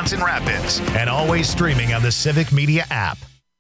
Wisconsin Rapids, and always streaming on the Civic Media app.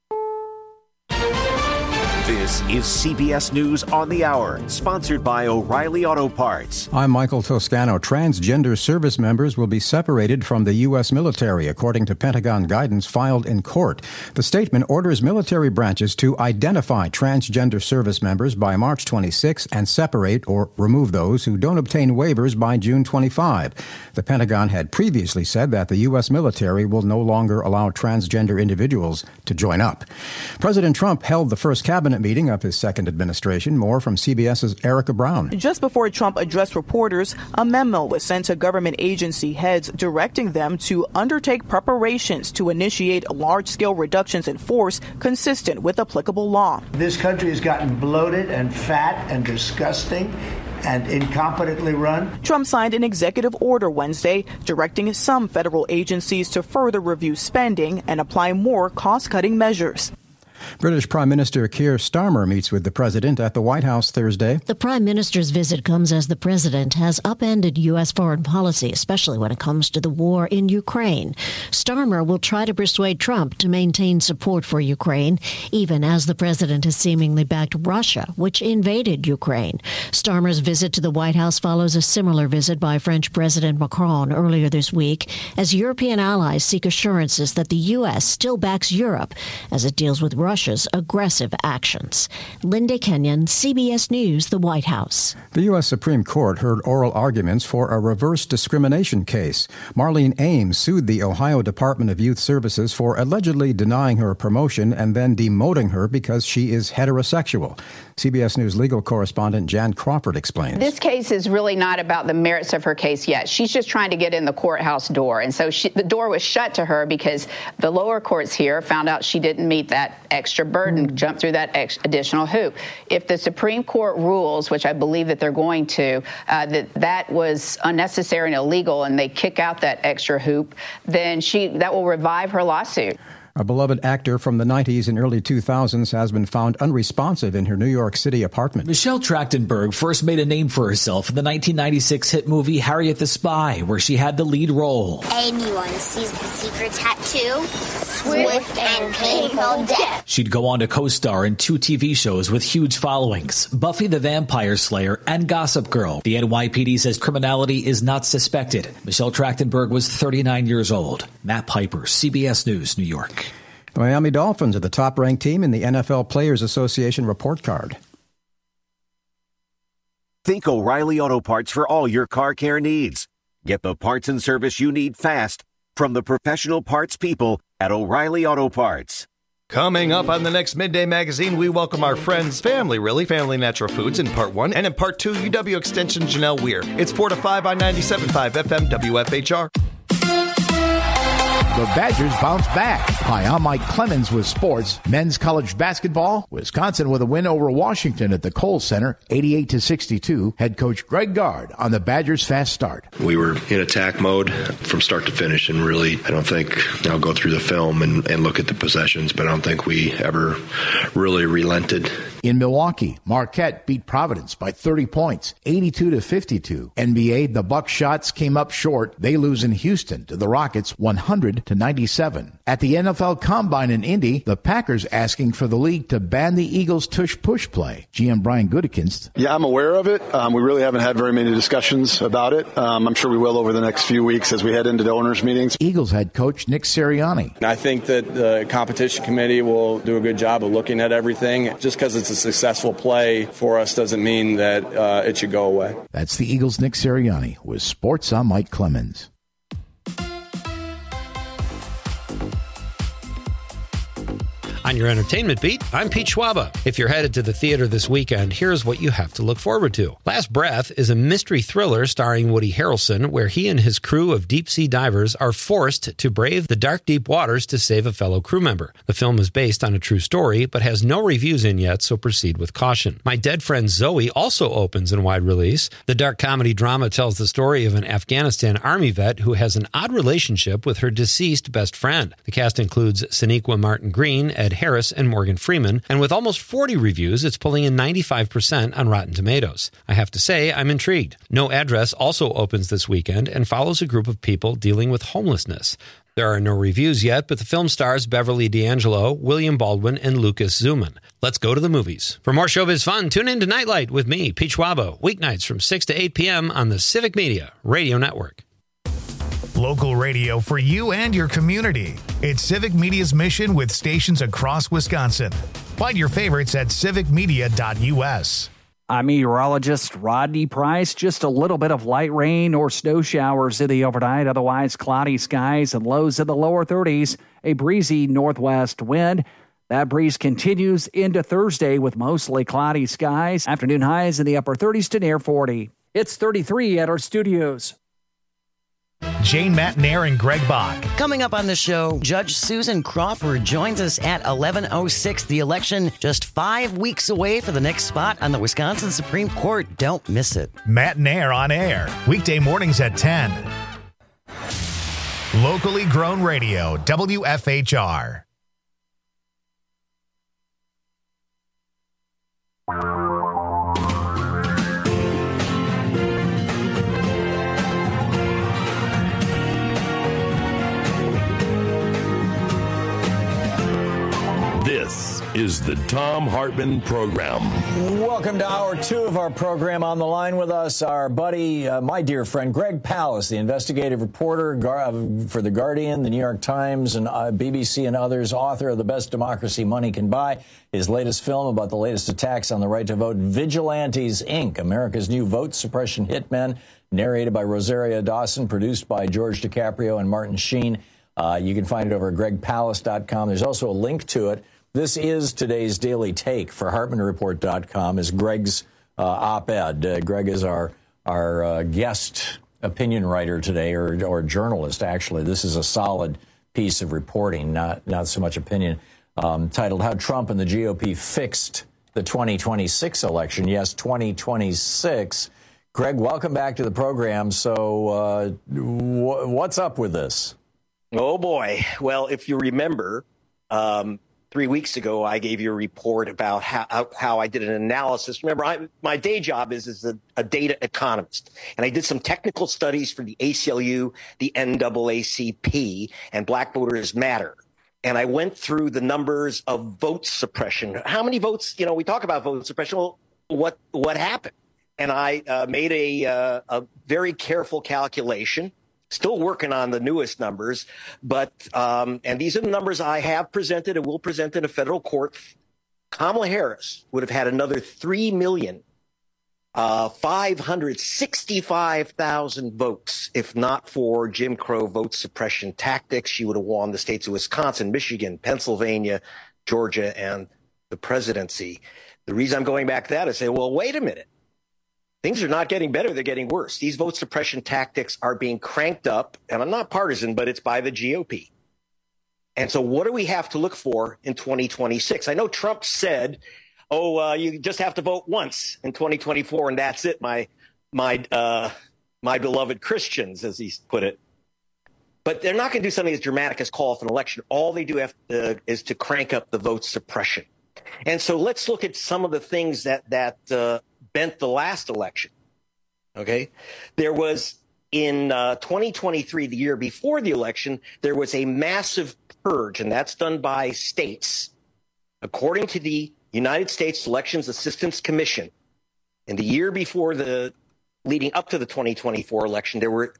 This is CBS News on the Hour, sponsored by O'Reilly Auto Parts. I'm Michael Toscano. Transgender service members will be separated from the U.S. military, according to Pentagon guidance filed in court. The statement orders military branches to identify transgender service members by March 26 and separate or remove those who don't obtain waivers by June 25. The Pentagon had previously said that the U.S. military will no longer allow transgender individuals to join up. President Trump held the first cabinet meeting of his second administration. More from CBS's Erica Brown. Just before Trump addressed reporters, a memo was sent to government agency heads directing them to undertake preparations to initiate large-scale reductions in force consistent with applicable law. This country has gotten bloated and fat and disgusting and incompetently run. Trump signed an executive order Wednesday directing some federal agencies to further review spending and apply more cost-cutting measures. British Prime Minister Keir Starmer meets with the president at the White House Thursday. The prime minister's visit comes as the president has upended U.S. foreign policy, especially when it comes to the war in Ukraine. Starmer will try to persuade Trump to maintain support for Ukraine, even as the president has seemingly backed Russia, which invaded Ukraine. Starmer's visit to the White House follows a similar visit by French President Macron earlier this week, as European allies seek assurances that the U.S. still backs Europe as it deals with Russia's aggressive actions. Linda Kenyon, CBS News, the White House. The U.S. Supreme Court heard oral arguments for a reverse discrimination case. Marlene Ames sued the Ohio Department of Youth Services for allegedly denying her a promotion and then demoting her because she is heterosexual. CBS News legal correspondent Jan Crawford explains. This case is really not about the merits of her case yet. She's just trying to get in the courthouse door. And so the door was shut to her because the lower courts here found out she didn't meet that extra burden, jump through that additional hoop. If the Supreme Court rules, which I believe that they're going to, that was unnecessary and illegal, and they kick out that extra hoop, then that will revive her lawsuit. A beloved actor from the 90s and early 2000s has been found unresponsive in her New York City apartment. Michelle Trachtenberg first made a name for herself in the 1996 hit movie Harriet the Spy, where she had the lead role. Anyone sees the secret tattoo, swift and painful death. She'd go on to co-star in 2 TV shows with huge followings, Buffy the Vampire Slayer and Gossip Girl. The NYPD says criminality is not suspected. Michelle Trachtenberg was 39 years old. Matt Piper, CBS News, New York. The Miami Dolphins are the top-ranked team in the NFL Players Association report card. Think O'Reilly Auto Parts for all your car care needs. Get the parts and service you need fast from the professional parts people at O'Reilly Auto Parts. Coming up on the next Midday Magazine, we welcome our friends, Family Natural Foods in Part 1, and in Part 2, UW Extension Janelle Weir. It's 4 to 5 on 97.5 FM WFHR. The Badgers bounce back. Hi, I'm Mike Clemens with sports. Men's college basketball. Wisconsin with a win over Washington at the Kohl Center, 88-62. Head coach Greg Gard on the Badgers' fast start. We were in attack mode from start to finish, and really, I don't think, I'll go through the film and look at the possessions, but I don't think we ever really relented. In Milwaukee, Marquette beat Providence by 30 points, 82-52. NBA, the Buckshot came up short. They lose in Houston to the Rockets, 100-97. At the NFL Combine in Indy, the Packers asking for the league to ban the Eagles' tush-push play. GM Brian Gutekunst. Yeah, I'm aware of it. We really haven't had very many discussions about it. I'm sure we will over the next few weeks as we head into the owners' meetings. Eagles head coach Nick Sirianni. I think that the competition committee will do a good job of looking at everything. Just because it's a successful play for us doesn't mean that it should go away. That's the Eagles' Nick Sirianni with Sports. I'm Mike Clemens. On your entertainment beat, I'm Pete Schwaba. If you're headed to the theater this weekend, here's what you have to look forward to. Last Breath is a mystery thriller starring Woody Harrelson, where he and his crew of deep-sea divers are forced to brave the dark, deep waters to save a fellow crew member. The film is based on a true story, but has no reviews in yet, so proceed with caution. My Dead Friend Zoe also opens in wide release. The dark comedy drama tells the story of an Afghanistan Army vet who has an odd relationship with her deceased best friend. The cast includes Sonequa Martin Green, Ed Harris, and Morgan Freeman, and with almost 40 reviews, it's pulling in 95% on Rotten Tomatoes. I have to say, I'm intrigued. No Address also opens this weekend and follows a group of people dealing with homelessness. There are no reviews yet, but the film stars Beverly D'Angelo, William Baldwin, and Lucas Zuman. Let's go to the movies. For more showbiz fun, tune in to Nightlight with me, Pete Schwabo, weeknights from 6 to 8 p.m. on the Civic Media Radio Network. Local radio for you and your community. It's Civic Media's mission with stations across Wisconsin. Find your favorites at civicmedia.us. I'm meteorologist Rodney Price. Just a little bit of light rain or snow showers in the overnight. Otherwise, cloudy skies and lows in the lower 30s. A breezy northwest wind. That breeze continues into Thursday with mostly cloudy skies. Afternoon highs in the upper 30s to near 40. It's 33 at our studios. Jane Matnair and Greg Bach. Coming up on the show, Judge Susan Crawford joins us at 11:06. The election just 5 weeks away for the next spot on the Wisconsin Supreme Court. Don't miss it. Matnair on air, weekday mornings at 10. Locally grown radio, WFHR. This is the Thom Hartmann Program. Welcome to hour 2 of our program. On the line with us, our buddy, my dear friend, Greg Palast, the investigative reporter for The Guardian, The New York Times, and BBC and others, author of The Best Democracy Money Can Buy. His latest film about the latest attacks on the right to vote, Vigilantes, Inc., America's New Vote Suppression Hitmen, narrated by Rosaria Dawson, produced by George DiCaprio and Martin Sheen. You can find it over at gregpalast.com. There's also a link to it. This is today's daily take for HartmannReport.com is Greg's op-ed. Greg is our guest opinion writer today, or journalist, actually. This is a solid piece of reporting, not so much opinion, titled How Trump and the GOP Fixed the 2026 Election. Yes, 2026. Greg, welcome back to the program. So what's up with this? Oh, boy. Well, if you remember, 3 weeks ago, I gave you a report about how I did an analysis. Remember, my day job is a data economist, and I did some technical studies for the ACLU, the NAACP, and Black Voters Matter. And I went through the numbers of vote suppression. How many votes? We talk about vote suppression. Well, what happened? And I made a very careful calculation. Still working on the newest numbers, but and these are the numbers I have presented and will present in a federal court. Kamala Harris would have had another 3,565,000 votes if not for Jim Crow vote suppression tactics. She would have won the states of Wisconsin, Michigan, Pennsylvania, Georgia, and the presidency. The reason I'm going back to that is say, well, wait a minute. Things are not getting better. They're getting worse. These vote suppression tactics are being cranked up, and I'm not partisan, but it's by the GOP. And so what do we have to look for in 2026? I know Trump said, you just have to vote once in 2024, and that's it, my beloved Christians, as he put it. But they're not going to do something as dramatic as call off an election. All they do is to crank up the vote suppression. And so let's look at some of the things that bent the last election. Okay. There was in 2023, the year before the election, there was a massive purge, and that's done by states. According to the United States Elections Assistance Commission, in the year before leading up to the 2024 election, there were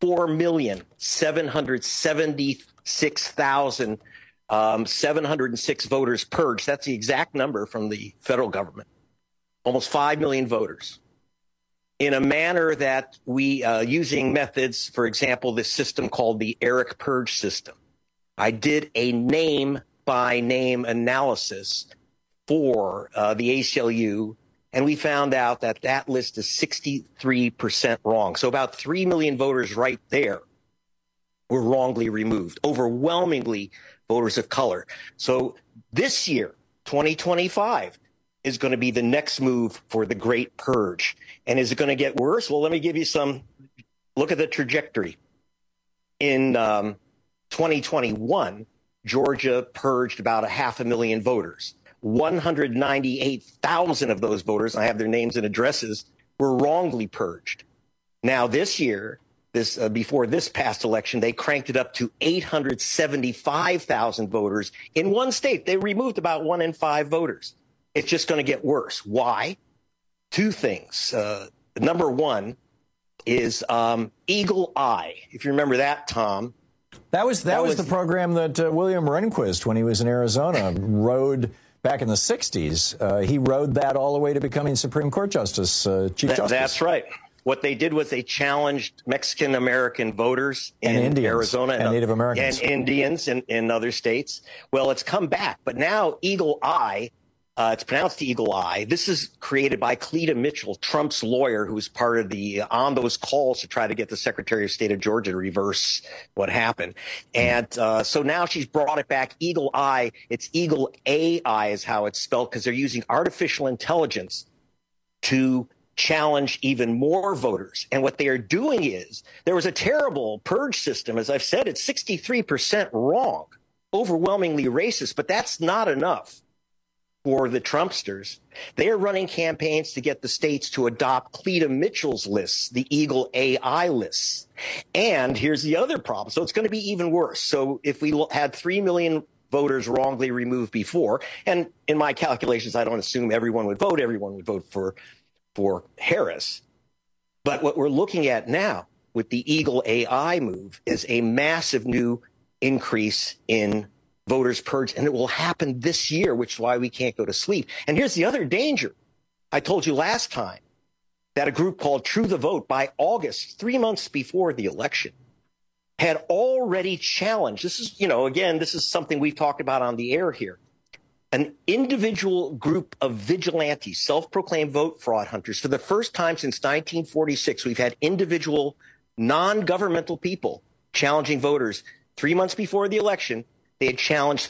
4,776,706 voters purged. That's the exact number from the federal government. Almost 5 million voters, in a manner that we, using methods, for example, this system called the Eric Purge system. I did a name-by-name analysis for the ACLU, and we found out that list is 63% wrong. So about 3 million voters right there were wrongly removed, overwhelmingly voters of color. So this year, 2025, is going to be the next move for the Great Purge. And is it going to get worse? Well, let me give you look at the trajectory. In 2021, Georgia purged about 500,000 voters. 198,000 of those voters, I have their names and addresses, were wrongly purged. Now this year, before this past election, they cranked it up to 875,000 voters in one state. They removed about 1 in 5 voters. It's just going to get worse. Why? 2 things. Number one is Eagle Eye. If you remember that, Tom. That was the program that William Rehnquist, when he was in Arizona, rode back in the 60s. He rode that all the way to becoming Supreme Court Justice, Chief Justice. That's right. What they did was they challenged Mexican-American voters in Arizona and Native Americans. And Indians in other states. Well, it's come back. But now Eagle Eye, it's pronounced Eagle Eye. This is created by Cleta Mitchell, Trump's lawyer, who was part of on those calls to try to get the Secretary of State of Georgia to reverse what happened. And so now she's brought it back. Eagle Eye, it's Eagle AI is how it's spelled, because they're using artificial intelligence to challenge even more voters. And what they are doing is, there was a terrible purge system. As I've said, it's 63% wrong, overwhelmingly racist, but that's not enough for the Trumpsters. They are running campaigns to get the states to adopt Cleta Mitchell's lists, the Eagle AI lists. And here's the other problem. So it's going to be even worse. So if we had 3 million voters wrongly removed before, and in my calculations, I don't assume everyone would vote for Harris. But what we're looking at now with the Eagle AI move is a massive new increase in voters purged, and it will happen this year, which is why we can't go to sleep. And here's the other danger. I told you last time that a group called True the Vote, by August, 3 months before the election, had already challenged, this is, again, this is something we've talked about on the air here, an individual group of vigilantes, self-proclaimed vote fraud hunters. For the first time since 1946, we've had individual non-governmental people challenging voters. 3 months before the election, they had challenged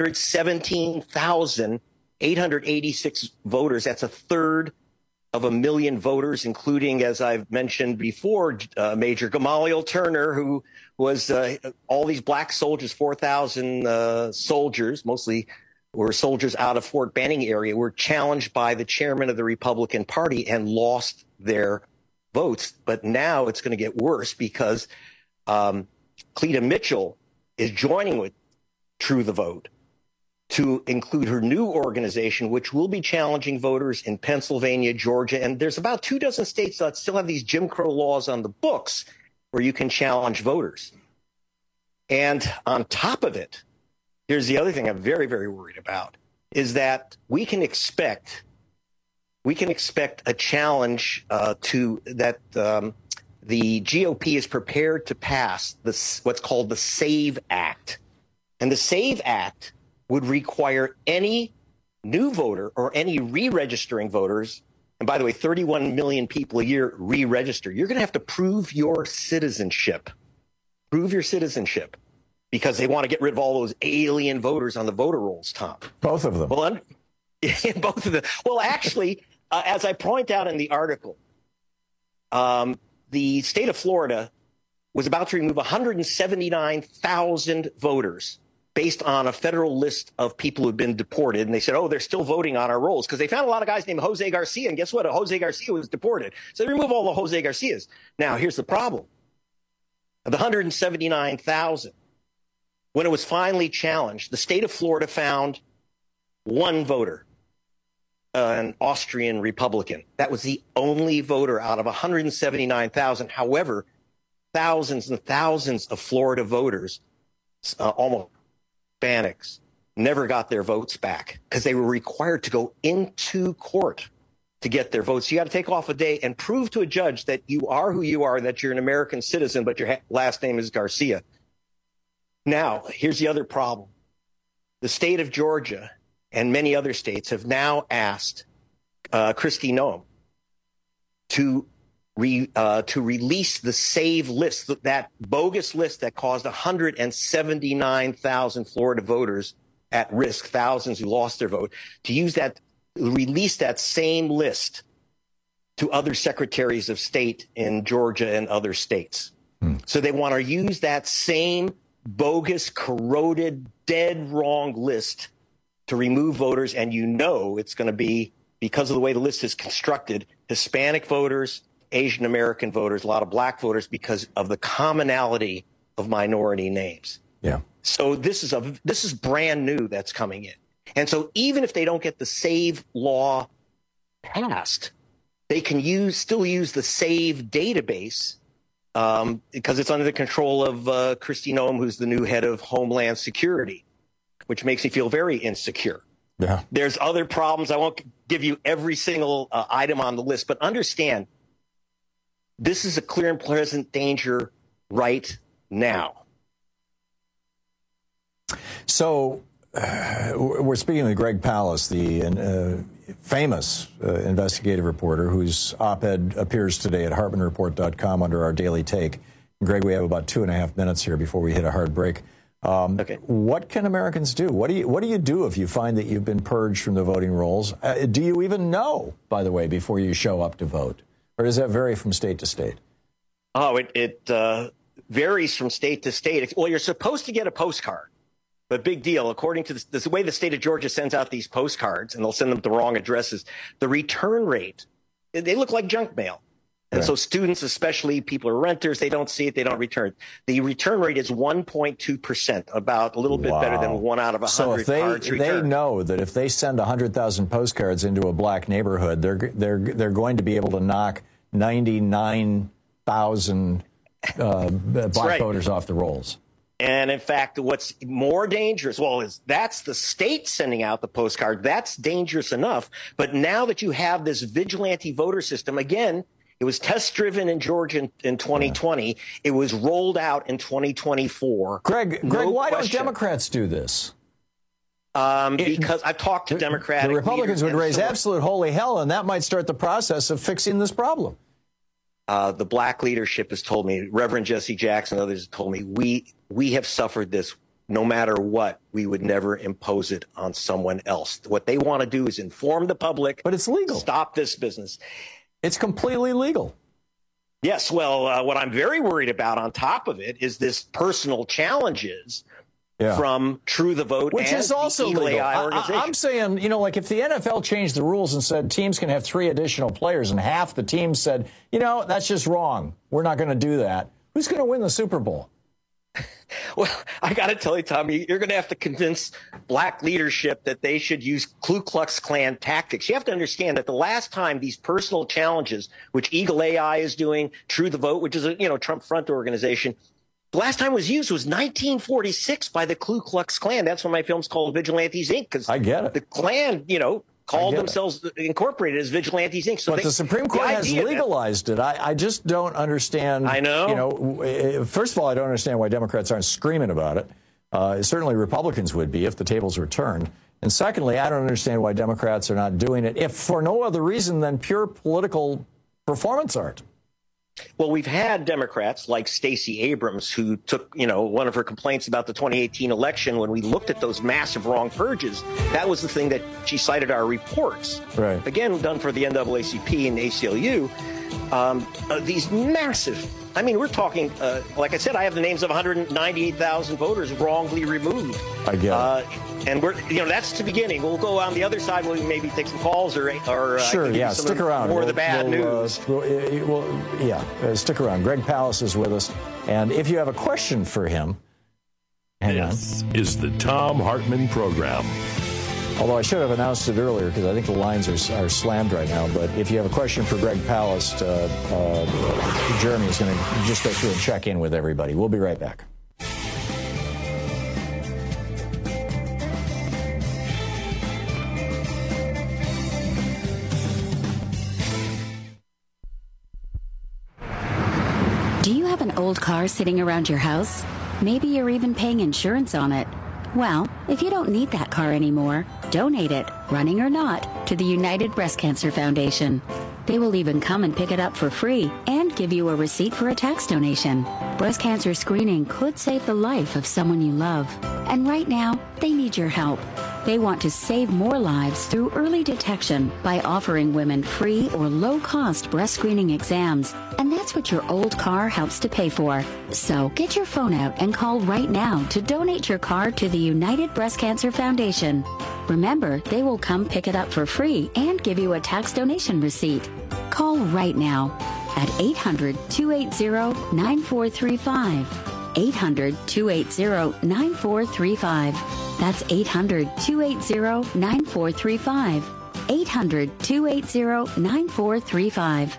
317,886 voters. That's 1/3 of a million voters, including, as I've mentioned before, Major Gamaliel Turner, who was all these black soldiers, 4,000 soldiers, mostly were soldiers out of Fort Benning area, were challenged by the chairman of the Republican Party and lost their votes. But now it's going to get worse, because Cleta Mitchell is joining with True the Vote to include her new organization, which will be challenging voters in Pennsylvania, Georgia. And there's about 24 states that still have these Jim Crow laws on the books where you can challenge voters. And on top of it, here's the other thing I'm very, very worried about, is that we can expect a challenge the GOP is prepared to pass what's called the SAVE Act. And the SAVE Act would require any new voter or any re-registering voters, and by the way, 31 million people a year re-register. You're going to have to prove your citizenship. Prove your citizenship, because they want to get rid of all those alien voters on the voter rolls, Tom. Both of them. Well, both of them. Well, actually, as I point out in the article, the state of Florida was about to remove 179,000 voters based on a federal list of people who'd been deported. And they said, they're still voting on our rolls, because they found a lot of guys named Jose Garcia. And guess what? Jose Garcia was deported. So they remove all the Jose Garcias. Now, here's the problem. Of the 179,000, when it was finally challenged, the state of Florida found one voter, an Austrian Republican. That was the only voter out of 179,000. However, thousands and thousands of Florida voters, almost Hispanics, never got their votes back because they were required to go into court to get their votes. You got to take off a day and prove to a judge that you are who you are, that you're an American citizen, but your last name is Garcia. Now, here's the other problem. The state of Georgia and many other states have now asked Kristi Noem to release the SAVE list, that bogus list that caused 179,000 Florida voters at risk, thousands who lost their vote, to use that, release that same list to other secretaries of state in Georgia and other states. So they want to use that same bogus, corroded, dead wrong list to remove voters. And it's going to be, because of the way the list is constructed, Hispanic voters, Asian American voters, a lot of black voters, because of the commonality of minority names. Yeah. So this is brand new that's coming in. And so even if they don't get the SAVE law passed, they can still use the SAVE database because it's under the control of Kristi Noem, who's the new head of Homeland Security, which makes me feel very insecure. Yeah. There's other problems. I won't give you every single item on the list, but understand this is a clear and present danger right now. So we're speaking with Greg Palast, the famous investigative reporter whose op-ed appears today at HartmanReport.com under our daily take. Greg, we have about 2.5 minutes here before we hit a hard break. Okay. What can Americans do? What do you do if you find that you've been purged from the voting rolls? Do you even know, by the way, before you show up to vote? Or does that vary from state to state? Oh, it varies from state to state. Well, you're supposed to get a postcard. But big deal, according to the way the state of Georgia sends out these postcards, and they'll send them to the wrong addresses, the return rate, they look like junk mail. And so students, especially people who are renters, they don't see it, they don't return. The return rate is 1.2%, about a little bit better than 1 out of 100 so if cards returned. They know that if they send 100,000 postcards into a black neighborhood, they're going to be able to knock 99,000 black voters off the rolls. And in fact, what's more dangerous, that's the state sending out the postcard. That's dangerous enough. But now that you have this vigilante voter system, again, it was test driven in Georgia in 2020. Yeah. It was rolled out in 2024. Greg, why don't Democrats do this? Because I've talked to Democratic The Republicans would raise absolute holy hell, and that might start the process of fixing this problem. The black leadership has told me, Reverend Jesse Jackson and others have told me, we have suffered this no matter what. We would never impose it on someone else. What they want to do is inform the public. But it's legal. Stop this business. It's completely legal. Yes. Well, what I'm very worried about on top of it is this personal challenges from True the Vote, which and is also the Eagle legal. AI organization. I'm saying, like if the NFL changed the rules and said teams can have 3 additional players and half the team said, that's just wrong, we're not going to do that, who's going to win the Super Bowl? Well, I got to tell you, Tommy, you're going to have to convince black leadership that they should use Ku Klux Klan tactics. You have to understand that the last time these personal challenges, which Eagle AI is doing, True the Vote, which is a Trump front organization, the last time it was used was 1946 by the Ku Klux Klan. That's when my film's called Vigilantes, Inc. Because I get it. The Klan, called themselves incorporated as Vigilantes, Inc. So but the Supreme Court has legalized it. I just don't understand. I know. First of all, I don't understand why Democrats aren't screaming about it. Certainly Republicans would be if the tables were turned. And secondly, I don't understand why Democrats are not doing it, if for no other reason than pure political performance art. Well, we've had Democrats like Stacey Abrams, who took, one of her complaints about the 2018 election when we looked at those massive wrong purges. That was the thing that she cited our reports. Right. Again, done for the NAACP and ACLU. These massive, we're talking, like I said, I have the names of 198,000 voters wrongly removed. I get it. And we're, that's the beginning. We'll go on the other side. We'll maybe take some calls or sure, yeah. Stick around. More of the bad news. Stick around. Greg Palast is with us, and if you have a question for him, this is the Thom Hartmann Program. Although I should have announced it earlier because I think the lines are slammed right now. But if you have a question for Greg Palast, Jeremy is going to just go through and check in with everybody. We'll be right back. Do you have an old car sitting around your house? Maybe you're even paying insurance on it. Well, if you don't need that car anymore, donate it, running or not, to the United Breast Cancer Foundation. They will even come and pick it up for free and give you a receipt for a tax donation. Breast cancer screening could save the life of someone you love. And right now, they need your help. They want to save more lives through early detection by offering women free or low-cost breast screening exams. And that's what your old car helps to pay for. So get your phone out and call right now to donate your car to the United Breast Cancer Foundation. Remember, they will come pick it up for free and give you a tax donation receipt. Call right now at 800-280-9435. 800-280-9435. That's 800-280-9435. 800-280-9435.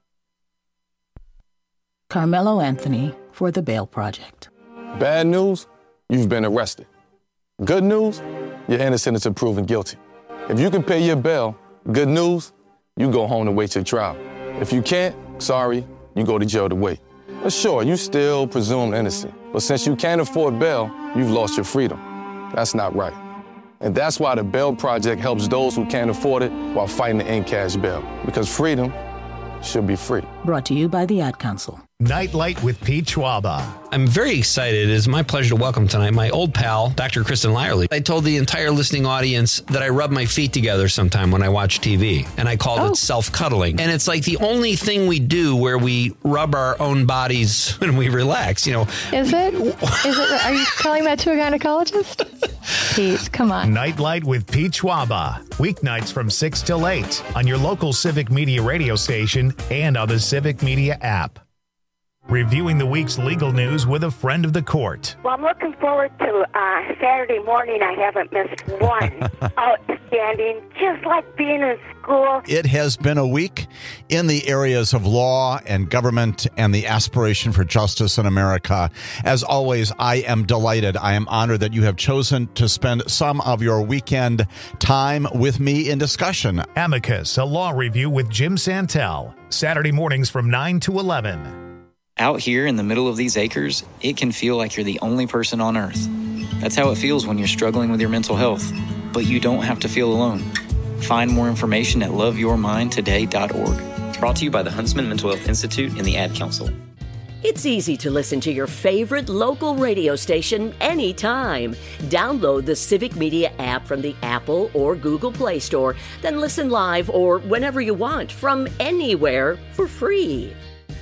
Carmelo Anthony for the Bail Project. Bad news, you've been arrested. Good news, you're innocent until proven guilty. If you can pay your bail, good news, you go home to wait your trial. If you can't, sorry, you go to jail to wait. But sure, you still presumed innocent. But since you can't afford bail, you've lost your freedom. That's not right. And that's why the Bail Project helps those who can't afford it while fighting to end cash bail. Because freedom should be free. Brought to you by the Ad Council. Nightlight with Pete Schwaba. I'm very excited. It is my pleasure to welcome tonight my old pal, Dr. Kristen Lyerly. I told the entire listening audience that I rub my feet together sometime when I watch TV, and I called it self-cuddling. And it's like the only thing we do where we rub our own bodies when we relax, you know. Is it? Are you telling that to a gynecologist? Pete, come on. Nightlight with Pete Schwaba. Weeknights from 6 till 8 on your local Civic Media radio station and on the Civic Media app. Reviewing the week's legal news with a friend of the court. Well, I'm looking forward to Saturday morning. I haven't missed one. Outstanding, just like being in school. It has been a week in the areas of law and government and the aspiration for justice in America. As always, I am delighted. I am honored that you have chosen to spend some of your weekend time with me in discussion. Amicus, a law review with Jim Santel. Saturday mornings from 9 to 11. Out here in the middle of these acres, it can feel like you're the only person on earth. That's how it feels when you're struggling with your mental health. But you don't have to feel alone. Find more information at loveyourmindtoday.org. Brought to you by the Huntsman Mental Health Institute and the Ad Council. It's easy to listen to your favorite local radio station anytime. Download the Civic Media app from the Apple or Google Play Store, then listen live or whenever you want from anywhere for free.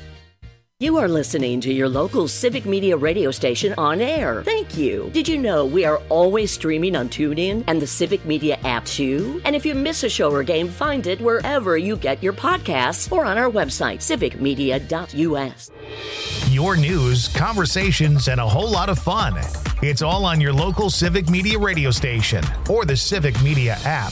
You are listening to your local Civic Media radio station on air. Thank you. Did you know we are always streaming on TuneIn and the Civic Media app too? And if you miss a show or game, find it wherever you get your podcasts or on our website, civicmedia.us. Your news, conversations, and a whole lot of fun. It's all on your local Civic Media radio station or the Civic Media app.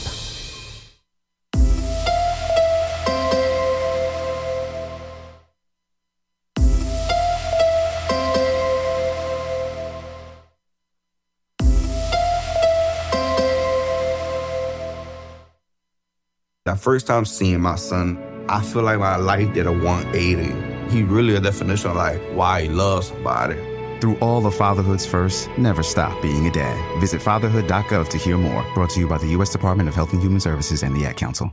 That first time seeing my son, I feel like my life did a 180. He really a definition of like why he loves somebody. Through all of fatherhood's first, never stop being a dad. Visit fatherhood.gov to hear more. Brought to you by the U.S. Department of Health and Human Services and the Ad Council.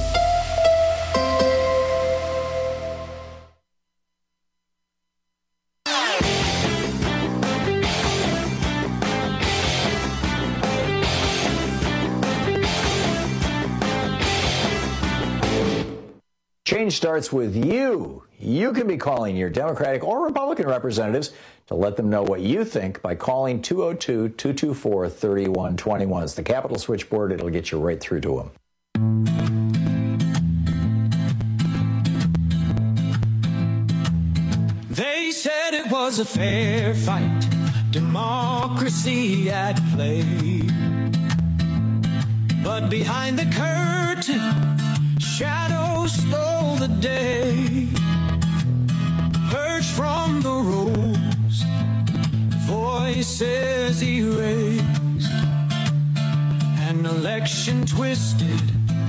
Change starts with you. You can be calling your Democratic or Republican representatives to let them know what you think by calling 202-224-3121. It's the Capitol switchboard. It'll get you right through to them. They said it was a fair fight, democracy at play. But behind the curtain, shadows stole the day. Purged from the rows, voices erased. An election twisted,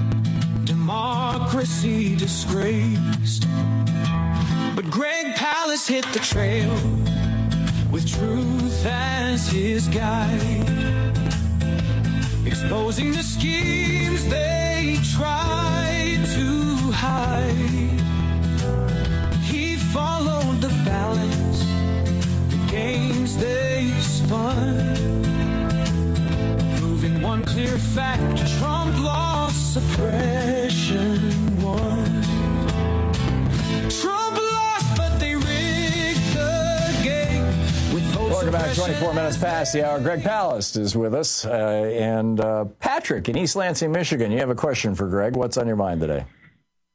democracy disgraced. But Greg Palast hit the trail with truth as his guide, exposing the schemes they tried to hide. He followed the balance, the games they spun, proving one clear fact: Trump lost, suppression won. Trump lost, but they rigged the game with votes. Welcome back. 24 minutes past the hour. Greg Palast is with us. And Patrick in East Lansing, Michigan. You have a question for Greg. What's on your mind today?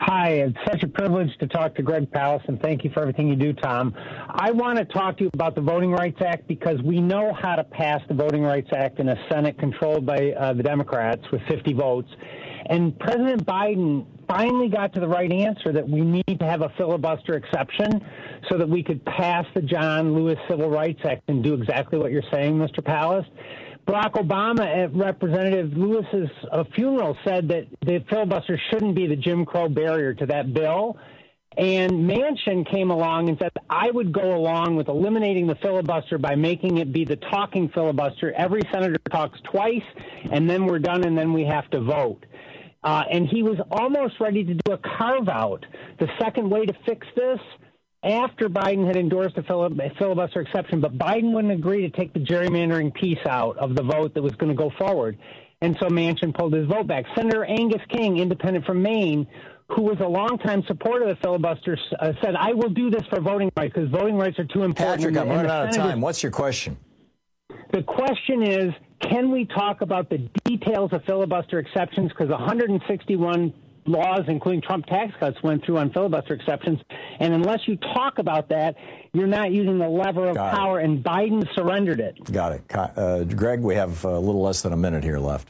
Hi, it's such a privilege to talk to Greg Palast, and thank you for everything you do, Tom. I want to talk to you about the Voting Rights Act because we know how to pass the Voting Rights Act in a Senate controlled by the Democrats with 50 votes. And President Biden finally got to the right answer that we need to have a filibuster exception so that we could pass the John Lewis Civil Rights Act and do exactly what you're saying, Mr. Palast. Barack Obama at Representative Lewis's funeral said that the filibuster shouldn't be the Jim Crow barrier to that bill. And Manchin came along and said, I would go along with eliminating the filibuster by making it be the talking filibuster. Every senator talks twice, and then we're done, and then we have to vote. And he was almost ready to do a carve-out. The second way to fix this, after Biden had endorsed a filibuster exception, but Biden wouldn't agree to take the gerrymandering piece out of the vote that was going to go forward. And so Manchin pulled his vote back. Senator Angus King, independent from Maine, who was a longtime supporter of the filibuster, said, I will do this for voting rights because voting rights are too important. Patrick, I'm running out of time. What's your question? The question is, can we talk about the details of filibuster exceptions? Because 161 laws, including Trump tax cuts, went through on filibuster exceptions. And unless you talk about that, you're not using the lever of power, and Biden surrendered it. Got it. Greg, we have a little less than a minute here left.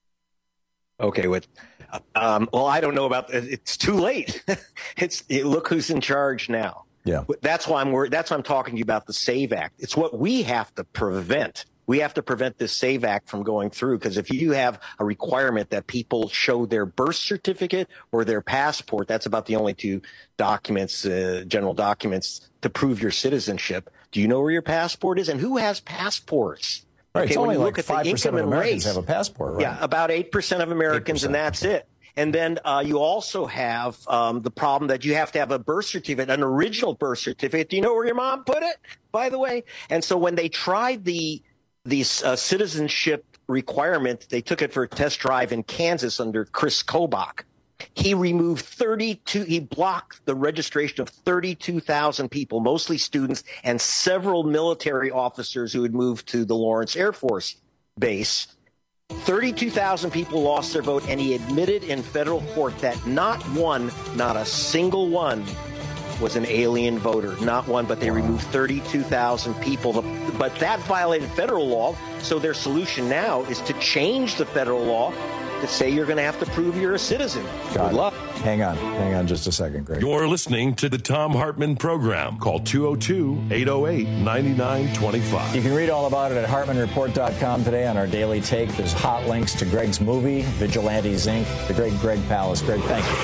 Okay, well, I don't know about it's too late. Look who's in charge now. Yeah. That's why I'm worried. That's why I'm talking to you about the SAVE Act. It's what we have to prevent. We have to prevent this SAVE Act from going through, because if you have a requirement that people show their birth certificate or their passport, that's about the only two documents, general documents, to prove your citizenship. Do you know where your passport is? And who has passports? Right, okay, it's only like 5% of Americans have a passport, right? Yeah, about 8% of Americans, 8%. And that's it. And then you also have the problem that you have to have a birth certificate, an original birth certificate. Do you know where your mom put it, by the way? And so when they tried the citizenship requirement, they took it for a test drive in Kansas under Chris Kobach. He blocked the registration of 32,000 people, mostly students, and several military officers who had moved to the Lawrence Air Force Base. 32,000 people lost their vote, and he admitted in federal court that not a single one was an alien voter. Not one, but they removed 32,000 people. But that violated federal law, so their solution now is to change the federal law to say you're going to have to prove you're a citizen. Good luck. Hang on just a second, Greg. You're listening to the Tom Hartman Program. Call 202-808-9925. You can read all about it at HartmanReport.com today on our daily take. There's hot links to Greg's movie, Vigilantes, Inc., the great Greg Palast. Greg, thank you.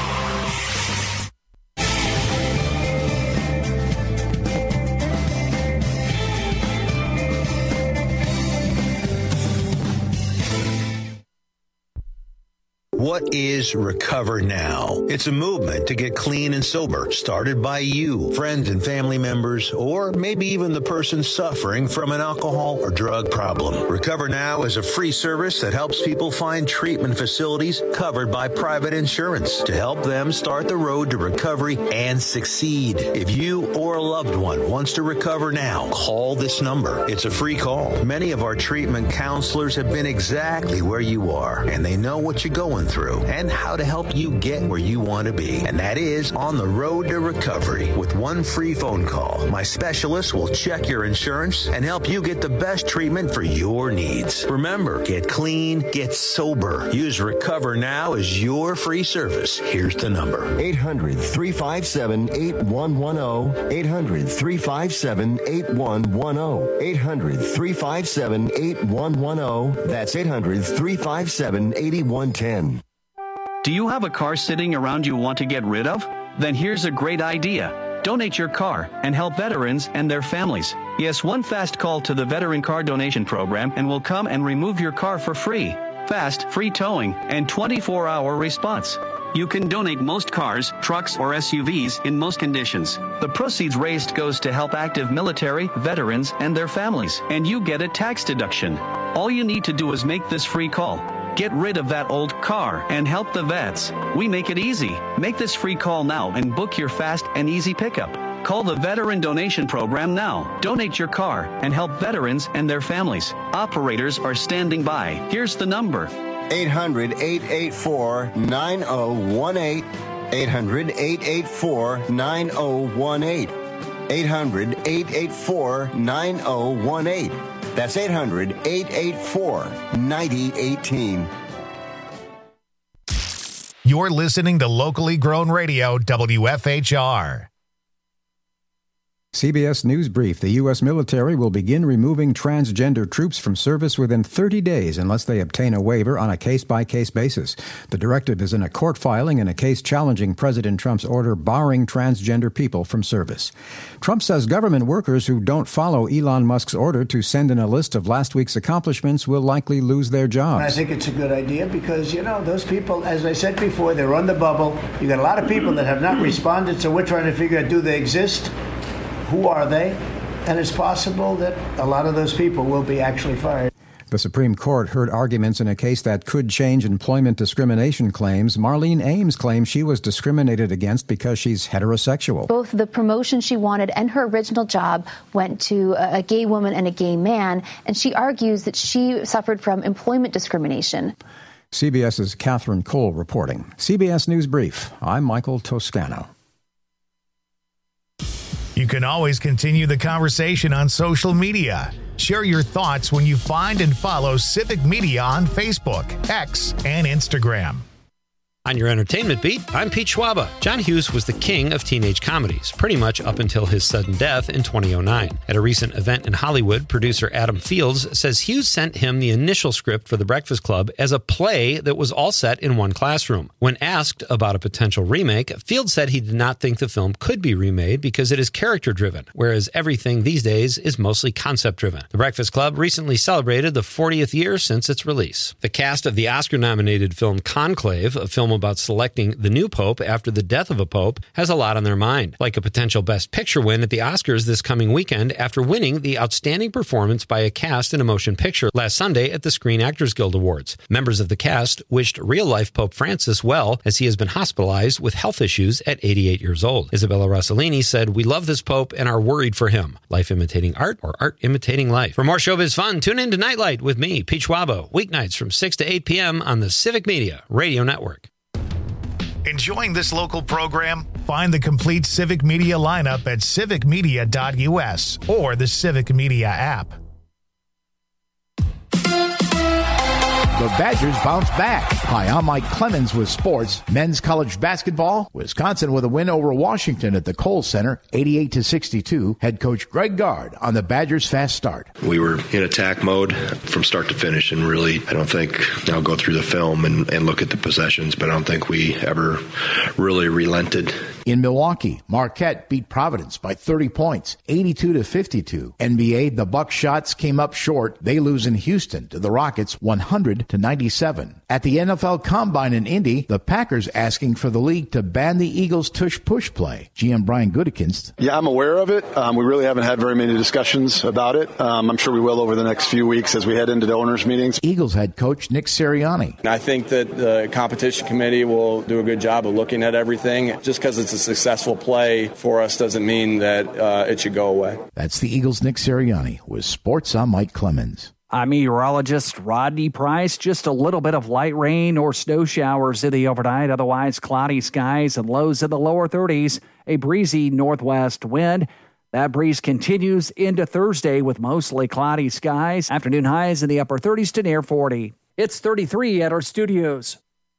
What is Recover Now? It's a movement to get clean and sober, started by you, friends and family members, or maybe even the person suffering from an alcohol or drug problem. Recover Now is a free service that helps people find treatment facilities covered by private insurance to help them start the road to recovery and succeed. If you or a loved one wants to recover now, call this number. It's a free call. Many of our treatment counselors have been exactly where you are, and they know what you're going through and how to help you get where you want to be. And that is on the road to recovery. With one free phone call, my specialist will check your insurance and help you get the best treatment for your needs. Remember, get clean, get sober. Use Recover Now as your free service. Here's the number. 800-357-8110. 800-357-8110. 800-357-8110. That's 800-357-8110. Do you have a car sitting around you want to get rid of? Then here's a great idea. Donate your car and help veterans and their families. Yes, one fast call to the Veteran Car Donation Program and we'll come and remove your car for free. Fast, free towing, and 24-hour response. You can donate most cars, trucks, or SUVs in most conditions. The proceeds raised goes to help active military, veterans, and their families, and you get a tax deduction. All you need to do is make this free call. Get rid of that old car and help the vets. We make it easy. Make this free call now and book your fast and easy pickup. Call the Veteran Donation Program now. Donate your car and help veterans and their families. Operators are standing by. Here's the number. 800-884-9018. 800-884-9018. 800-884-9018. That's 800-884-9018. You're listening to Locally Grown Radio, WFHR. CBS News Brief. The U.S. military will begin removing transgender troops from service within 30 days unless they obtain a waiver on a case-by-case basis. The directive is in a court filing in a case challenging President Trump's order barring transgender people from service. Trump says government workers who don't follow Elon Musk's order to send in a list of last week's accomplishments will likely lose their jobs. I think it's a good idea because, those people, as I said before, they're on the bubble. You got a lot of people that have not responded, so we're trying to figure out, do they exist? Who are they? And it's possible that a lot of those people will be actually fired. The Supreme Court heard arguments in a case that could change employment discrimination claims. Marlene Ames claims she was discriminated against because she's heterosexual. Both the promotion she wanted and her original job went to a gay woman and a gay man, and she argues that she suffered from employment discrimination. CBS's Catherine Cole reporting. CBS News Brief. I'm Michael Toscano. You can always continue the conversation on social media. Share your thoughts when you find and follow Civic Media on Facebook, X, and Instagram. On your entertainment beat, I'm Pete Schwaba. John Hughes was the king of teenage comedies, pretty much up until his sudden death in 2009. At a recent event in Hollywood, producer Adam Fields says Hughes sent him the initial script for The Breakfast Club as a play that was all set in one classroom. When asked about a potential remake, Fields said he did not think the film could be remade because it is character-driven, whereas everything these days is mostly concept-driven. The Breakfast Club recently celebrated the 40th year since its release. The cast of the Oscar-nominated film Conclave, a film about selecting the new pope after the death of a pope, has a lot on their mind, like a potential Best Picture win at the Oscars this coming weekend after winning the Outstanding Performance by a Cast in a Motion Picture last Sunday at the Screen Actors Guild Awards. Members of the cast wished real-life Pope Francis well, as he has been hospitalized with health issues at 88 years old. Isabella Rossellini said, "We love this pope and are worried for him. Life imitating art or art imitating life." For more showbiz fun, tune in to Nightlight with me, Pete Schwaba, weeknights from 6 to 8 p.m. on the Civic Media Radio Network. Enjoying this local program? Find the complete Civic Media lineup at civicmedia.us or the Civic Media app. The Badgers bounce back. Hi, I'm Mike Clemens with sports. Men's college basketball. Wisconsin with a win over Washington at the Kohl Center, 88-62. Head coach Greg Gard on the Badgers' fast start. We were in attack mode from start to finish, and really, I don't think, I'll go through the film and look at the possessions, but I don't think we ever really relented. In Milwaukee, Marquette beat Providence by 30 points, 82-52. NBA, the Bucks shots came up short. They lose in Houston to the Rockets, 100-97. At the NFL Combine in Indy, the Packers asking for the league to ban the Eagles' tush-push play. GM Brian Gutekunst. Yeah, I'm aware of it. We really haven't had very many discussions about it. I'm sure we will over the next few weeks as we head into the owners' meetings. Eagles head coach Nick Sirianni. I think that the competition committee will do a good job of looking at everything. Just because it's a successful play for us doesn't mean that it should go away. That's the Eagles' Nick Sirianni with sports. I'm Mike Clemens. I'm meteorologist Rodney Price. Just a little bit of light rain or snow showers in the overnight. Otherwise, cloudy skies and lows in the lower 30s. A breezy northwest wind. That breeze continues into Thursday with mostly cloudy skies. Afternoon highs in the upper 30s to near 40. It's 33 at our studios.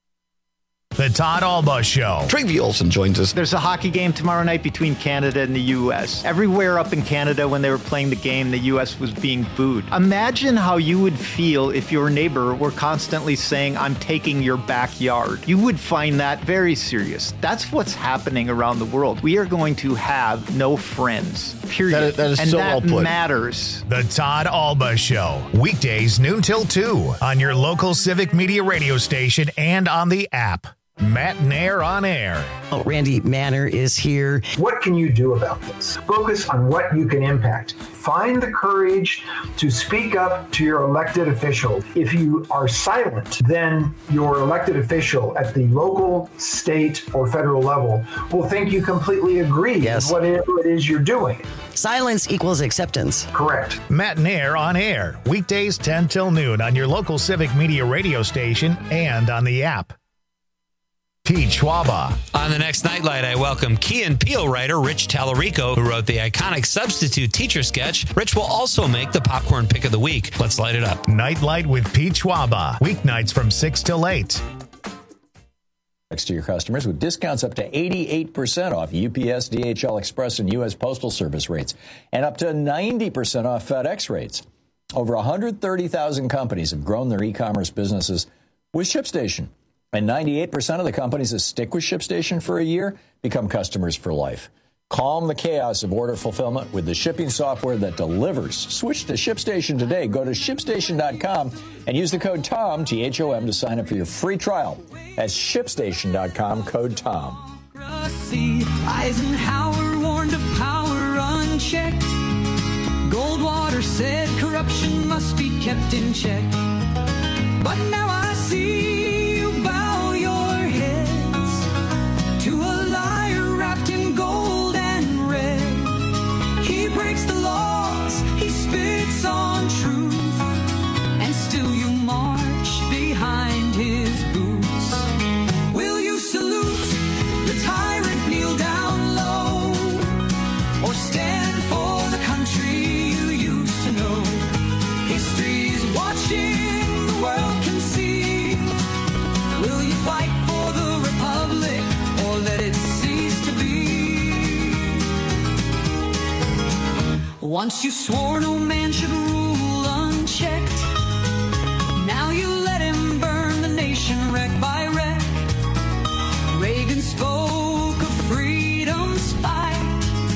The Todd Alba Show. Trygve Olsen joins us. There's a hockey game tomorrow night between Canada and the U.S. Everywhere up in Canada when they were playing the game, the U.S. was being booed. Imagine how you would feel if your neighbor were constantly saying, "I'm taking your backyard." You would find that very serious. That's what's happening around the world. We are going to have no friends, period. That is and so that well put. Matters. The Todd Alba Show. Weekdays noon till 2 on your local Civic Media radio station and on the app. Matt Nair on air. Oh, Randy Manner is here. What can you do about this? Focus on what you can impact. Find the courage to speak up to your elected official. If you are silent, then your elected official at the local, state, or federal level will think you completely agree with whatever it is you're doing. Silence equals acceptance. Correct. Matt Nair on air. Weekdays 10 till noon on your local Civic Media radio station and on the app. Pete Schwaba. On the next Nightlight, I welcome Key and Peele writer Rich Tallarico, who wrote the iconic Substitute Teacher sketch. Rich will also make the Popcorn Pick of the Week. Let's light it up. Nightlight with Pete Schwaba. Weeknights from 6 till 8. To your customers with discounts up to 88% off UPS, DHL Express, and U.S. Postal Service rates, and up to 90% off FedEx rates. Over 130,000 companies have grown their e-commerce businesses with ShipStation. And 98% of the companies that stick with ShipStation for a year become customers for life. Calm the chaos of order fulfillment with the shipping software that delivers. Switch to ShipStation today. Go to ShipStation.com and use the code TOM, T-H-O-M, to sign up for your free trial. That's ShipStation.com, code TOM. Eisenhower warned of power unchecked. Goldwater said corruption must be kept in check. But now I see you bow your heads to a liar wrapped in gold and red. He breaks the laws, he spits on truth, and still you march behind his boots. Will you salute the tyrant, kneel down low, or stand for the country you used to know? History's watching, the world can see. Will you fight for the republic or let it cease to be? Once you swore no man should rule unchecked. Now you let him burn the nation wreck by wreck. Reagan spoke of freedom's fight.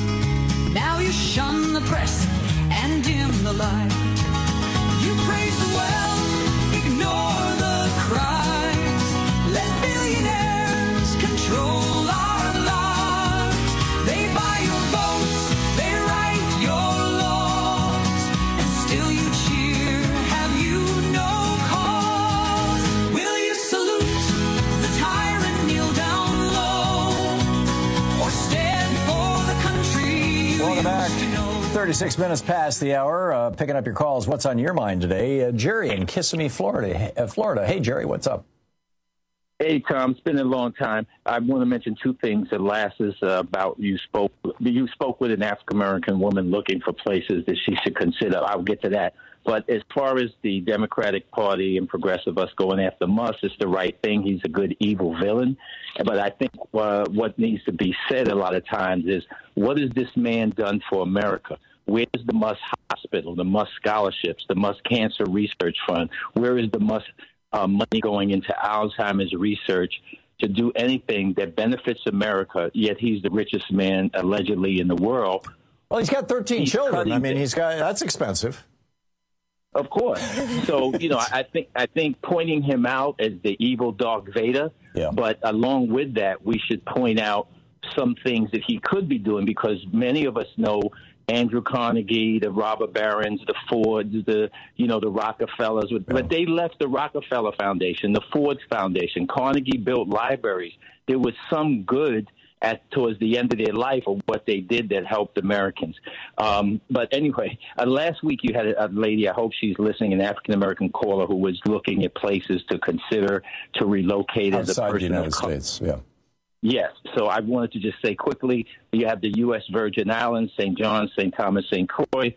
Now you shun the press and dim the light. You praise the wealth, ignore the crimes. Let billionaires control our lives. They buy your votes, they write your laws, and still you cheer. Have you no cause? Will you salute the tyrant, kneel down low, or stand for the country? Welcome back. 36 minutes past the hour. Picking up your calls. What's on your mind today? Jerry in Kissimmee, Florida. Hey, Jerry, what's up? Hey, Tom. It's been a long time. I want to mention two things. The last is about you spoke with an African-American woman looking for places that she should consider. I'll get to that. But as far as the Democratic Party and progressive us going after Musk, it's the right thing. He's a good evil villain. But I think what needs to be said a lot of times is, what has this man done for America? Where's the Musk Hospital, the Musk Scholarships, the Musk Cancer Research Fund? Where is the Musk money going into Alzheimer's research to do anything that benefits America, yet he's the richest man allegedly in the world? Well, he's got 13 children. I mean, that's expensive. Of course. So, I think pointing him out as the evil Darth Vader, but along with that, we should point out some things that he could be doing, because many of us know Andrew Carnegie, the robber barons, the Fords, the Rockefellers, but they left the Rockefeller Foundation, the Ford Foundation. Carnegie built libraries. There was some good towards the end of their life of what they did that helped Americans. But anyway, last week you had a lady, I hope she's listening, an African-American caller who was looking at places to consider to relocate as a person outside the United States, yeah. Yes. So I wanted to just say quickly, you have the U.S. Virgin Islands, St. John, St. Thomas, St. Croix.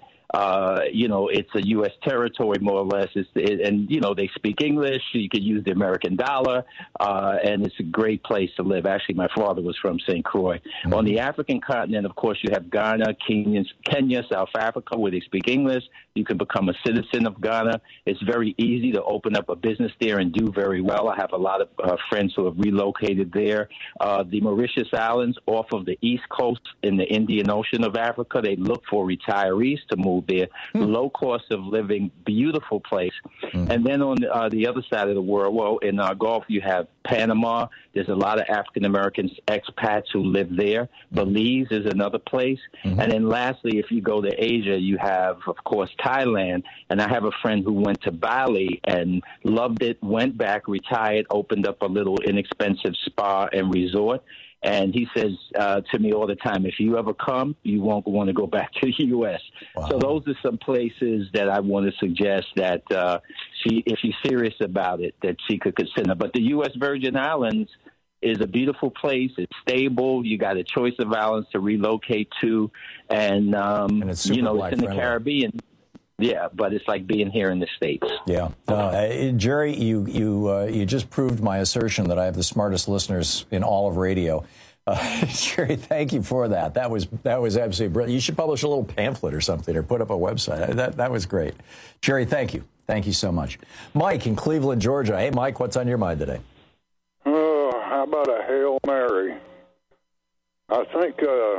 It's a U.S. territory, more or less. They speak English. You could use the American dollar, and it's a great place to live. Actually, my father was from St. Croix. Mm-hmm. On the African continent, of course, you have Ghana, Kenya, South Africa, where they speak English. You can become a citizen of Ghana. It's very easy to open up a business there and do very well. I have a lot of friends who have relocated there. The Mauritius Islands, off of the east coast in the Indian Ocean of Africa, they look for retirees to move there. Low cost of living, beautiful place. And then on the other side of the world, well, in Gulf, you have Panama. There's a lot of African-American expats who live there. Belize is another place. And then lastly, if you go to Asia, you have, of course, Thailand. And I have a friend who went to Bali and loved it, went back, retired, opened up a little inexpensive spa and resort. And he says to me all the time, if you ever come, you won't want to go back to the U.S. Wow. So those are some places that I want to suggest that if she's serious about it, that she could consider. But the U.S. Virgin Islands, is a beautiful place. It's stable. You got a choice of islands to relocate to, and it's super it's in the Caribbean. Yeah, but it's like being here in the States. Yeah, Jerry, you just proved my assertion that I have the smartest listeners in all of radio. Jerry, thank you for that. That was absolutely brilliant. You should publish a little pamphlet or something, or put up a website. That was great. Jerry, thank you. Thank you so much. Mike in Cleveland, Georgia. Hey, Mike, what's on your mind today? How about a Hail Mary? I think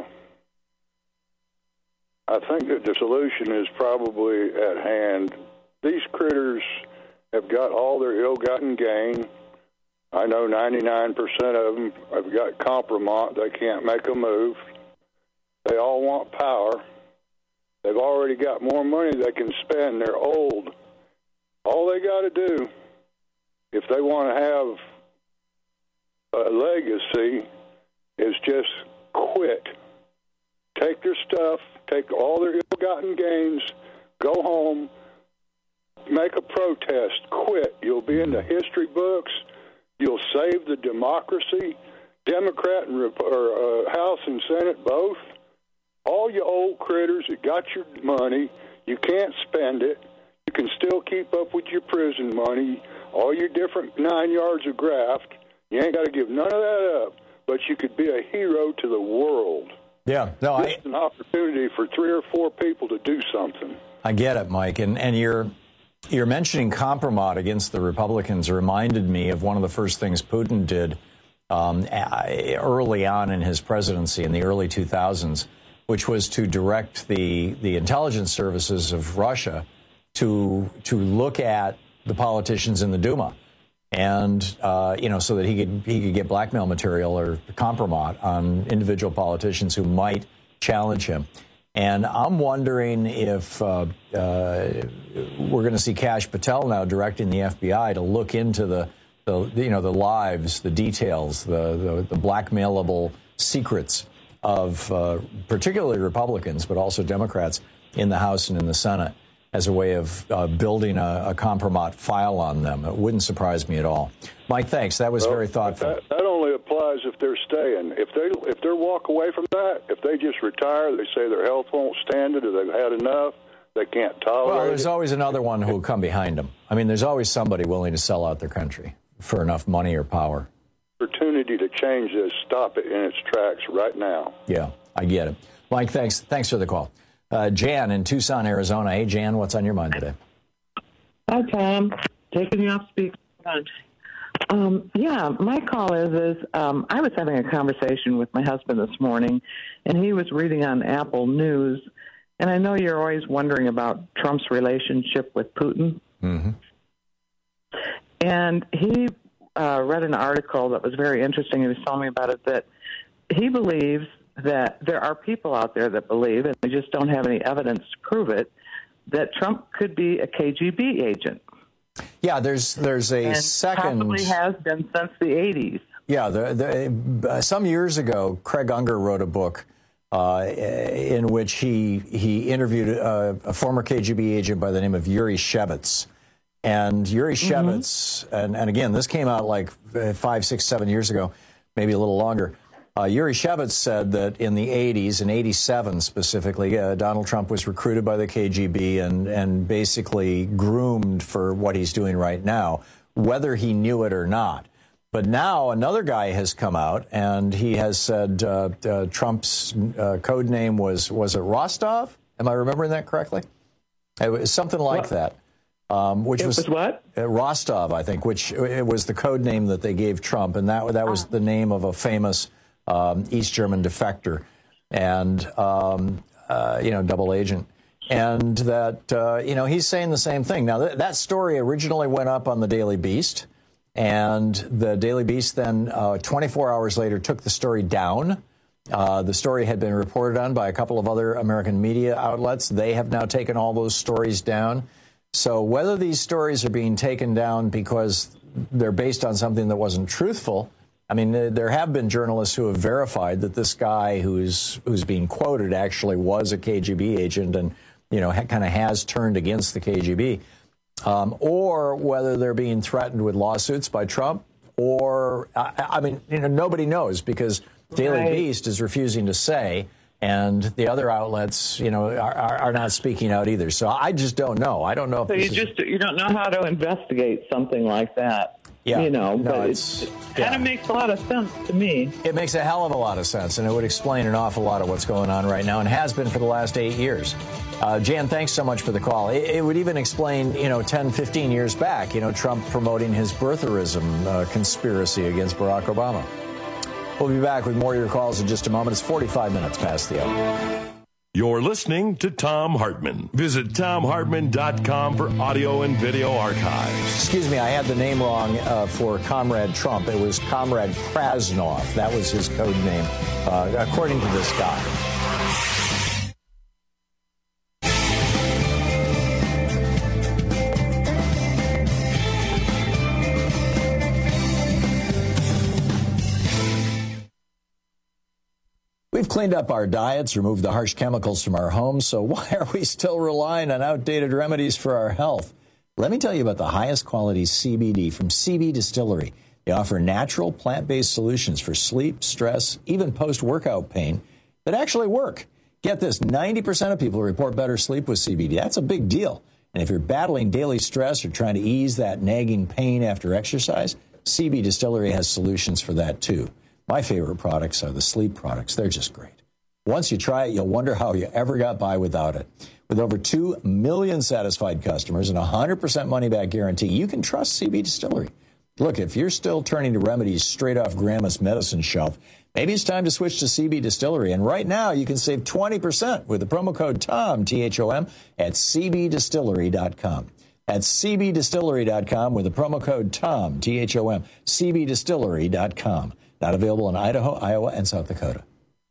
that the solution is probably at hand. These critters have got all their ill-gotten gain. I know 99% of them have got compromise. They can't make a move. They all want power. They've already got more money they can spend. They're old. All they got to do, if they want to have a legacy, is just quit. Take their stuff, take all their ill-gotten gains, go home, make a protest, quit. You'll be in the history books. You'll save the democracy, Democrat and House and Senate both. All you old critters that got your money, you can't spend it. You can still keep up with your prison money, all your different 9 yards of graft. You ain't got to give none of that up, but you could be a hero to the world. Yeah, It's an opportunity for 3 or 4 people to do something. I get it, Mike, and you're mentioning compromise against the Republicans reminded me of one of the first things Putin did early on in his presidency in the early 2000s, which was to direct the intelligence services of Russia to look at the politicians in the Duma, and so that he could get blackmail material or compromise on individual politicians who might challenge him. And I'm wondering if we're going to see Kash Patel now directing the FBI to look into the lives, the details, the blackmailable secrets of particularly Republicans, but also Democrats in the House and in the Senate, as a way of building a compromise file on them. It wouldn't surprise me at all. Mike, thanks. That was very thoughtful. That only applies if they're staying. If they walk away from that, if they just retire, they say their health won't stand it, or they've had enough, they can't tolerate it. Well, there's always another one who will come behind them. I mean, there's always somebody willing to sell out their country for enough money or power. Opportunity to change this, stop it in its tracks right now. Yeah, I get it. Mike, thanks for the call. Jan in Tucson, Arizona. Hey, Jan, what's on your mind today? Hi, Tom. Taking you off speakerphone. My call is I was having a conversation with my husband this morning, and he was reading on Apple News, and I know you're always wondering about Trump's relationship with Putin. Mm-hmm. And he read an article that was very interesting. He was telling me about it, that he believes that there are people out there that believe, and they just don't have any evidence to prove it, that Trump could be a KGB agent. Yeah, there's a second. Probably has been since the 80s. Yeah, some years ago, Craig Unger wrote a book in which he interviewed a former KGB agent by the name of Yuri Shevets. And Yuri Shevets, and again, this came out like 5, 6, 7 years ago, maybe a little longer. Yuri Shevets said that in the 80s, in 87 specifically, Donald Trump was recruited by the KGB and basically groomed for what he's doing right now, whether he knew it or not. But now another guy has come out, and he has said Trump's code name was it Rostov? Am I remembering that correctly? It was something like that. Which was what? Rostov, I think, which it was the code name that they gave Trump, and that was the name of a famous East German defector and, double agent. And that, he's saying the same thing. Now, that story originally went up on the Daily Beast, and the Daily Beast then 24 hours later took the story down. The story had been reported on by a couple of other American media outlets. They have now taken all those stories down. So whether these stories are being taken down because they're based on something that wasn't truthful, I mean, there have been journalists who have verified that this guy who's being quoted actually was a KGB agent and, kind of has turned against the KGB, or whether they're being threatened with lawsuits by Trump, or, I mean, nobody knows because Daily Beast is refusing to say, and the other outlets, are not speaking out either. So I just don't know. I don't know. If you don't know how to investigate something like that. Yeah, but it kind of makes a lot of sense to me. It makes a hell of a lot of sense, and it would explain an awful lot of what's going on right now and has been for the last 8 years. Jan, thanks so much for the call. It would even explain, 10, 15 years back, Trump promoting his birtherism conspiracy against Barack Obama. We'll be back with more of your calls in just a moment. It's 45 minutes past the hour. You're listening to Thom Hartmann. Visit ThomHartmann.com for audio and video archives. Excuse me, I had the name wrong for Comrade Trump. It was Comrade Krasnov. That was his code name, according to this guy. We've cleaned up our diets, removed the harsh chemicals from our homes, so why are we still relying on outdated remedies for our health? Let me tell you about the highest quality CBD from CB Distillery. They offer natural, plant-based solutions for sleep, stress, even post-workout pain that actually work. Get this, 90% of people report better sleep with CBD. That's a big deal. And if you're battling daily stress or trying to ease that nagging pain after exercise, CB Distillery has solutions for that too. My favorite products are the sleep products. They're just great. Once you try it, you'll wonder how you ever got by without it. With over 2 million satisfied customers and a 100% money-back guarantee, you can trust CB Distillery. Look, if you're still turning to remedies straight off Grandma's medicine shelf, maybe it's time to switch to CB Distillery. And right now, you can save 20% with the promo code THOM, T-H-O-M, at cbdistillery.com. That's cbdistillery.com with the promo code THOM, T-H-O-M, cbdistillery.com. Not available in Idaho, Iowa, and South Dakota.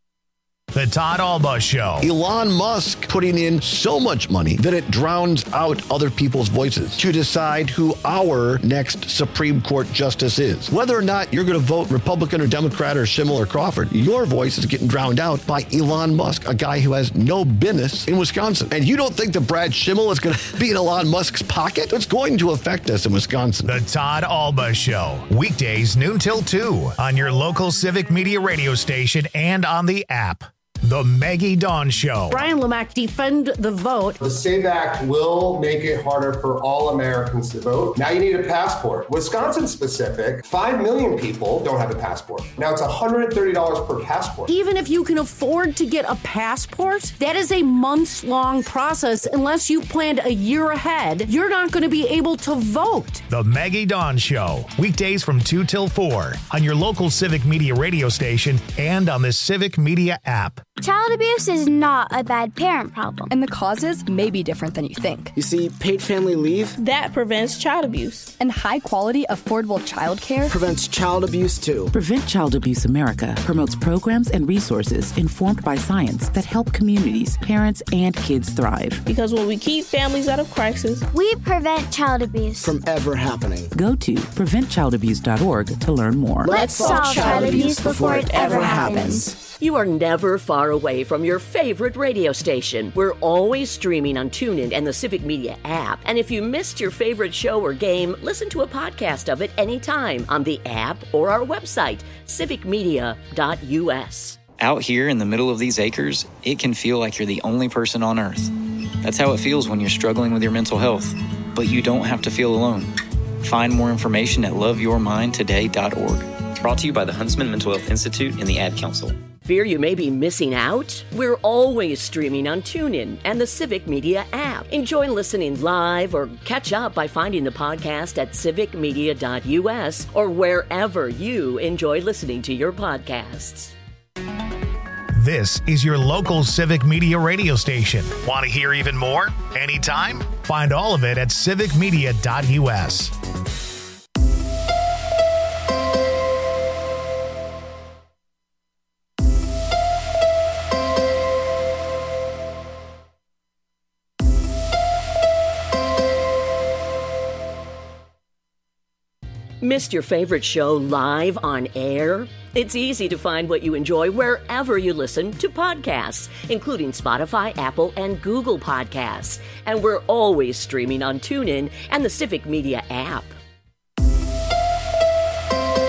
The Todd Alba Show. Elon Musk putting in so much money that it drowns out other people's voices to decide who our next Supreme Court justice is. Whether or not you're going to vote Republican or Democrat or Schimmel or Crawford, your voice is getting drowned out by Elon Musk, a guy who has no business in Wisconsin. And you don't think that Brad Schimmel is going to be in Elon Musk's pocket? It's going to affect us in Wisconsin. The Todd Alba Show. Weekdays noon till 2 on your local Civic Media radio station and on the app. The Maggie Dawn Show. Brian Lamack, defend the vote. The SAVE Act will make it harder for all Americans to vote. Now you need a passport. Wisconsin specific, 5 million people don't have a passport. Now it's $130 per passport. Even if you can afford to get a passport, that is a months-long process. Unless you planned a year ahead, you're not going to be able to vote. The Maggie Dawn Show. Weekdays from 2 till 4 on your local Civic Media radio station and on the Civic Media app. Child abuse is not a bad parent problem. And the causes may be different than you think. You see, paid family leave that prevents child abuse. And high-quality, affordable child care prevents child abuse, too. Prevent Child Abuse America promotes programs and resources informed by science that help communities, parents, and kids thrive. Because when we keep families out of crisis, we prevent child abuse from ever happening. Go to preventchildabuse.org to learn more. Let's solve child abuse before it ever happens. You are never far away from your favorite radio station. We're always streaming on TuneIn and the Civic Media app. And if you missed your favorite show or game, listen to a podcast of it anytime on the app or our website, civicmedia.us. Out here in the middle of these acres, it can feel like you're the only person on Earth. That's how it feels when you're struggling with your mental health. But you don't have to feel alone. Find more information at loveyourmindtoday.org. Brought to you by the Huntsman Mental Health Institute and the Ad Council. Fear you may be missing out? We're always streaming on TuneIn and the Civic Media app. Enjoy listening live or catch up by finding the podcast at civicmedia.us or wherever you enjoy listening to your podcasts. This is your local Civic Media radio station. Want to hear even more? Anytime? Find all of it at civicmedia.us. Missed your favorite show live on air? It's easy to find what you enjoy wherever you listen to podcasts, including Spotify, Apple, and Google Podcasts. And we're always streaming on TuneIn and the Civic Media app.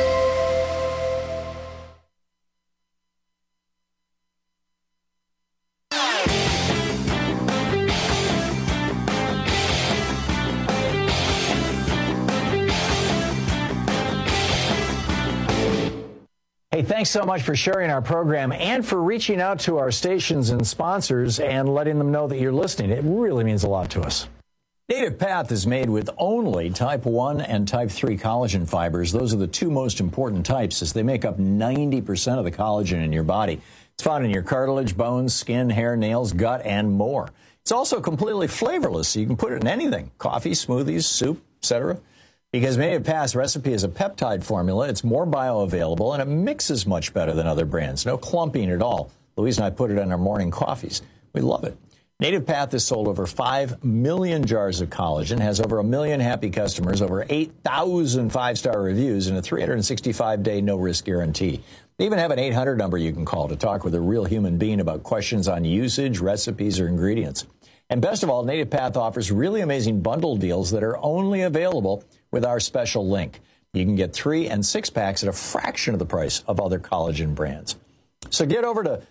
Hey, thanks so much for sharing our program and for reaching out to our stations and sponsors and letting them know that you're listening. It really means a lot to us. Native Path is made with only type 1 and type 3 collagen fibers. Those are the two most important types, as they make up 90% of the collagen in your body. It's found in your cartilage, bones, skin, hair, nails, gut, and more. It's also completely flavorless, so you can put it in anything: coffee, smoothies, soup, etc. Because Native Path's recipe is a peptide formula, it's more bioavailable, and it mixes much better than other brands. No clumping at all. Louise and I put it in our morning coffees. We love it. Native Path has sold over 5 million jars of collagen, has over 1 million happy customers, over 8,000 5-star reviews, and a 365-day no-risk guarantee. They even have an 800 number you can call to talk with a real human being about questions on usage, recipes, or ingredients. And best of all, Native Path offers really amazing bundle deals that are only available with our special link. You can get 3 and 6 packs at a fraction of the price of other collagen brands. So get over to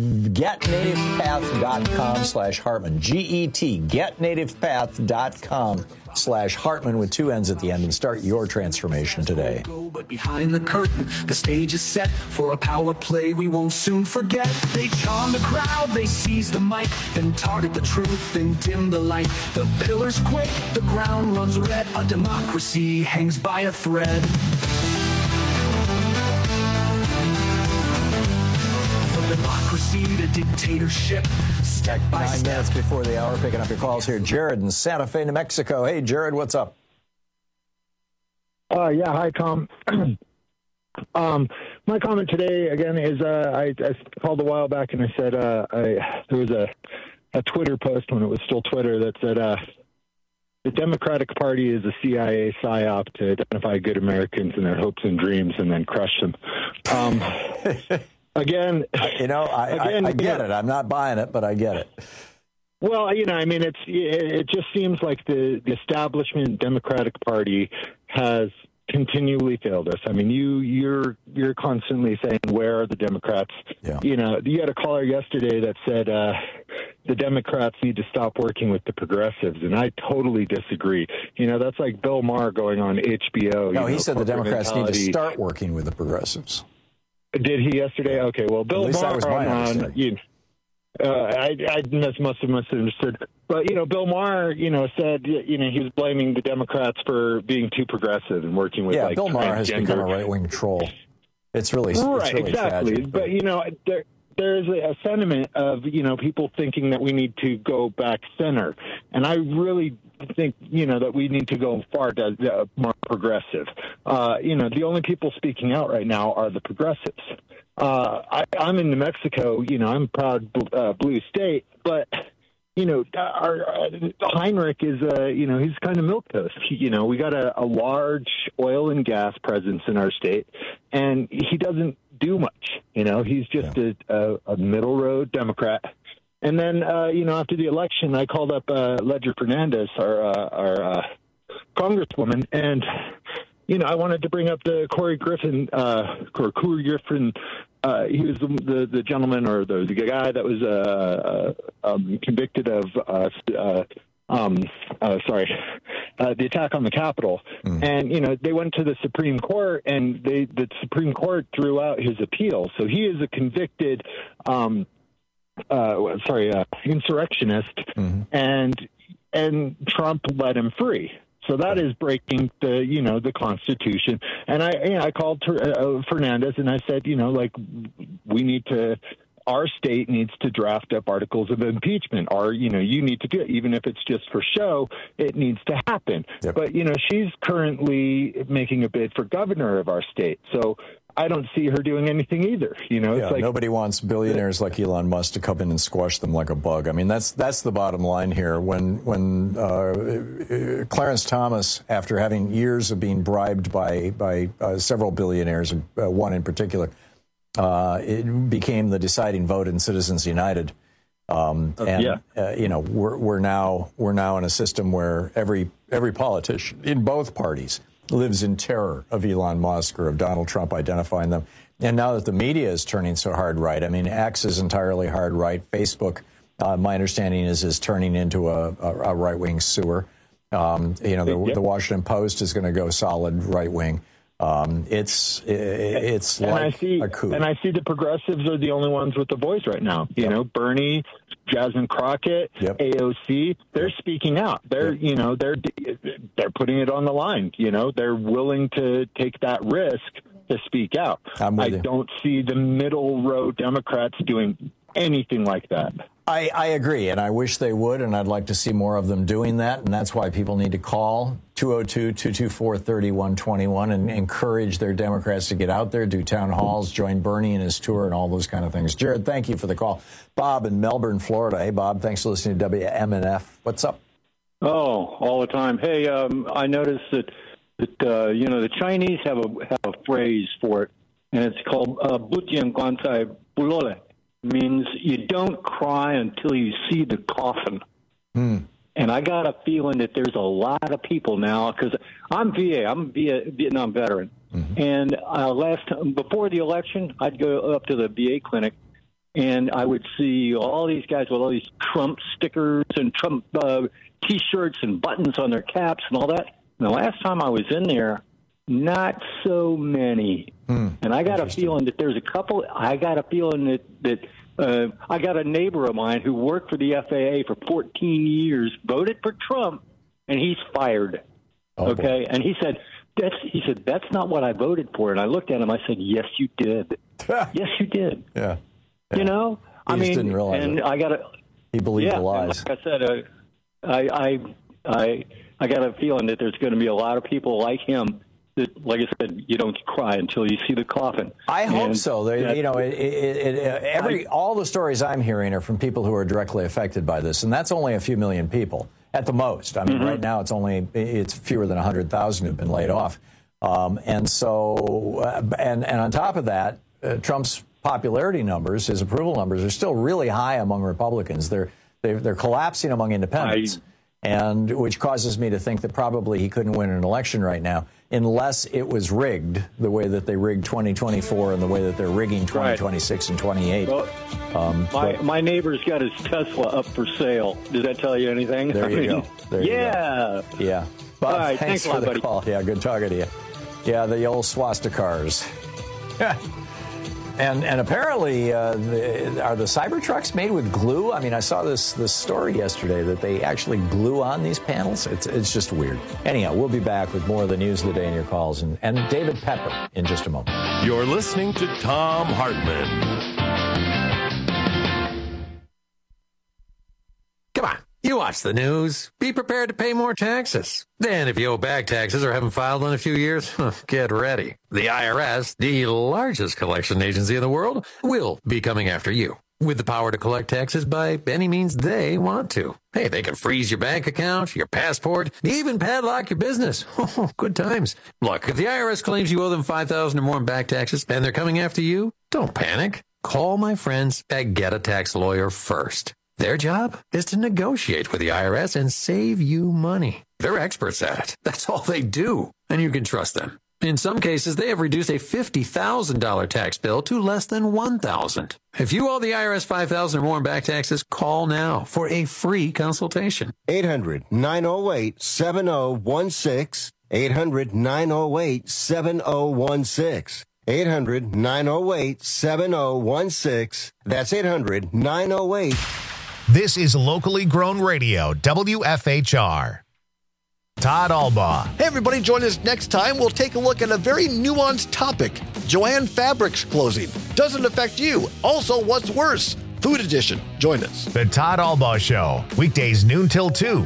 getnativepath.com/Hartman, G-E-T, getnativepath.com/Hartman with 2 N's at the end, and start your transformation today. But behind the curtain, the stage is set for a power play we won't soon forget. They charm the crowd, they seize the mic, then target the truth and dim the light. The pillars quake, the ground runs red, a democracy hangs by a thread. Democracy to dictatorship, step by 9 minutes before the hour, picking up your calls here. Jared in Santa Fe, New Mexico. Hey, Jared, what's up? Yeah, hi, Tom. My comment today, again, is I called a while back and I said there was a Twitter post when it was still Twitter that said the Democratic Party is a CIA psyop to identify good Americans and their hopes and dreams and then crush them. Again, I get it. I'm not buying it, but I get it. Well, I mean, it just seems like the establishment Democratic Party has continually failed us. I mean, you're constantly saying, where are the Democrats? Yeah. You had a caller yesterday that said the Democrats need to stop working with the progressives, and I totally disagree. That's like Bill Maher going on HBO. No, he said the Democrats need to start working with the progressives. Did he yesterday? Okay, well, Bill Maher I must have misunderstood. But, Bill Maher, said, he was blaming the Democrats for being too progressive and working with, Bill Maher has become a right-wing troll. It's really exactly. Tragic, but there's a sentiment of, people thinking that we need to go back center. And I really think, that we need to go far more progressive. The only people speaking out right now are the progressives. I'm in New Mexico. I'm a proud blue state, but Heinrich is he's kind of milquetoast. We got a large oil and gas presence in our state, and he doesn't do much. He's just a middle road Democrat. And then after the election, I called up Ledger Fernandez, our congresswoman, and I wanted to bring up the Corey Griffin. He was the gentleman or the guy that was convicted of the attack on the Capitol. And they went to the Supreme Court, and the Supreme Court threw out his appeal. So he is a convicted insurrectionist, and Trump let him free. So that is breaking the Constitution. And I called Fernandez and I said, our state needs to draft up articles of impeachment, or, you need to do it. Even if it's just for show, it needs to happen. Yep. But, she's currently making a bid for governor of our state. So I don't see her doing anything either. It's like nobody wants billionaires like Elon Musk to come in and squash them like a bug. I mean, that's the bottom line here. When Clarence Thomas, after having years of being bribed by several billionaires, one in particular, it became the deciding vote in Citizens United. We're now in a system where every politician in both parties lives in terror of Elon Musk or of Donald Trump identifying them. And now that the media is turning so hard right, I mean, X is entirely hard right. Facebook, my understanding is turning into a right-wing sewer. The Washington Post is going to go solid right-wing. It's and like a coup. And I see the progressives are the only ones with the voice right now. You know, Bernie, Jasmine Crockett, AOC, they're speaking out. They're they're putting it on the line. You know, they're willing to take that risk to speak out. I don't see the middle row Democrats doing anything like that. I agree, and I wish they would, and I'd like to see more of them doing that, and that's why people need to call 202-224-3121 and encourage their Democrats to get out there, do town halls, join Bernie in his tour, and all those kind of things. Jared, thank you for the call. Bob in Melbourne, Florida. Hey, Bob, thanks for listening to WMNF. What's up? Oh, all the time. Hey, I noticed that the Chinese have a phrase for it, and it's called "Butian Guanzai Bulole." Means you don't cry until you see the coffin. And I got a feeling that there's a lot of people now, because I'm a Vietnam veteran. And before the election, I'd go up to the VA clinic, and I would see all these guys with all these Trump stickers and Trump T-shirts and buttons on their caps and all that. And the last time I was in there, not so many. And I got a feeling that there's a couple. I got a feeling that I got a neighbor of mine who worked for the FAA for 14 years, voted for Trump, and he's fired. Okay, and he said that's not what I voted for. And I looked at him. I said, yes, you did. Yes, you did. Yeah. You know, he just didn't realize and it. He believed the lies. Like I said, I got a feeling that there's going to be a lot of people like him. That, like I said, you don't cry until you see the coffin. I hope so. All the stories I'm hearing are from people who are directly affected by this, and that's only a few million people at the most. I mean, right now it's fewer than 100,000 who've been laid off, and on top of that, Trump's popularity numbers, his approval numbers, are still really high among Republicans. They're collapsing among independents. And which causes me to think that probably he couldn't win an election right now unless it was rigged the way that they rigged 2024 and the way that they're rigging 2026 and 28. Well, my neighbor's got his Tesla up for sale. Does that tell you anything? There you go. Yeah. Yeah. Bob, all right, thanks for a lot, the buddy. call. Yeah, good talking to you. Yeah, the old swastikars. And apparently, are the Cybertrucks made with glue? I mean, I saw this story yesterday that they actually glue on these panels. It's just weird. Anyhow, we'll be back with more of the news of the day and your calls, and David Pepper in just a moment. You're listening to Thom Hartmann. Come on. You watch the news. Be prepared to pay more taxes. Then if you owe back taxes or haven't filed in a few years, get ready. The IRS, the largest collection agency in the world, will be coming after you with the power to collect taxes by any means they want to. Hey, they can freeze your bank account, your passport, even padlock your business. Oh, good times. Look, if the IRS claims you owe them $5,000 or more in back taxes and they're coming after you, don't panic. Call my friends at Get a Tax Lawyer first. Their job is to negotiate with the IRS and save you money. They're experts at it. That's all they do, and you can trust them. In some cases, they have reduced a $50,000 tax bill to less than $1,000. If you owe the IRS $5,000 or more in back taxes, call now for a free consultation. 800-908-7016. 800-908-7016. 800-908-7016. That's 800-908. This is locally grown radio, WFHR. Todd Albaugh. Hey, everybody, join us next time. We'll take a look at a very nuanced topic. Joann Fabrics closing. Doesn't affect you. Also, what's worse? Food Edition. Join us. The Todd Albaugh Show, weekdays noon till 2.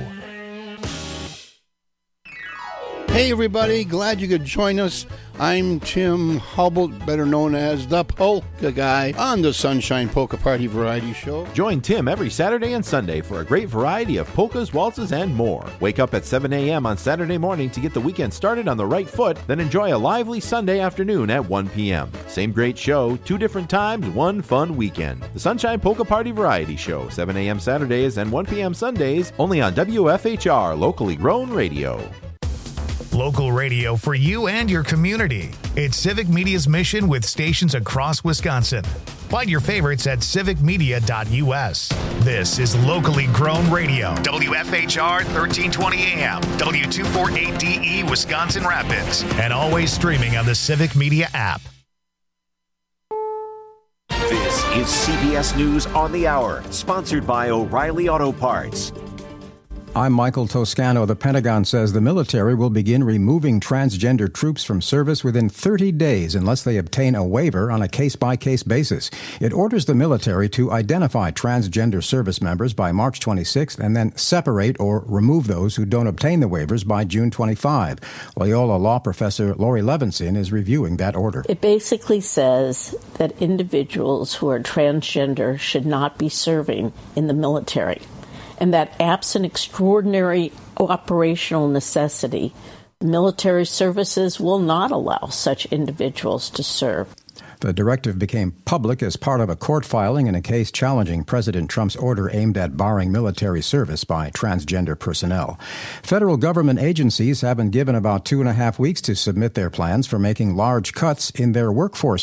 Hey, everybody. Glad you could join us. I'm Tim Hubble, better known as the Polka Guy, on the Sunshine Polka Party Variety Show. Join Tim every Saturday and Sunday for a great variety of polkas, waltzes, and more. Wake up at 7 a.m. on Saturday morning to get the weekend started on the right foot, then enjoy a lively Sunday afternoon at 1 p.m. Same great show, 2 different times, 1 fun weekend. The Sunshine Polka Party Variety Show, 7 a.m. Saturdays and 1 p.m. Sundays, only on WFHR, locally grown radio. Local radio for you and your community. It's Civic Media's mission with stations across Wisconsin. Find your favorites at civicmedia.us. This is locally grown radio. WFHR 1320 AM, W248DE Wisconsin Rapids, and always streaming on the Civic Media app. This is CBS News on the Hour, sponsored by O'Reilly Auto Parts. I'm Michael Toscano. The Pentagon says the military will begin removing transgender troops from service within 30 days unless they obtain a waiver on a case-by-case basis. It orders the military to identify transgender service members by March 26th and then separate or remove those who don't obtain the waivers by June 25. Loyola law professor Lori Levinson is reviewing that order. It basically says that individuals who are transgender should not be serving in the military, and that absent extraordinary operational necessity, military services will not allow such individuals to serve. The directive became public as part of a court filing in a case challenging President Trump's order aimed at barring military service by transgender personnel. Federal government agencies have been given about 2.5 weeks to submit their plans for making large cuts in their workforce